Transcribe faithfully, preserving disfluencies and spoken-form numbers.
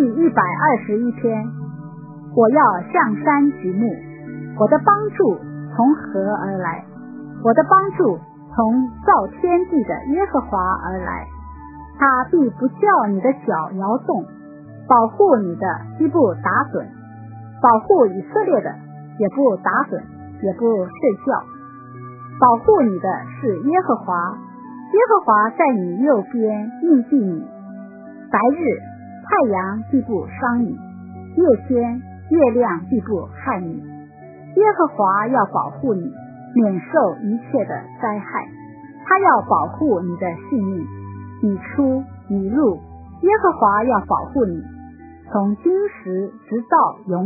第一百二十一篇。我要向山举目，我的帮助从何而来？我的帮助从造天地的耶和华而来。他必不叫你的脚摇动，保护你的必不打盹，保护以色列的也不打盹，也不睡觉。保护你的是耶和华，耶和华在你右边应庇你。白日太阳必不伤你，夜间月亮必不害你。耶和华要保护你，免受一切的灾害。他要保护你的性命，你出你入，耶和华要保护你，从今时直到永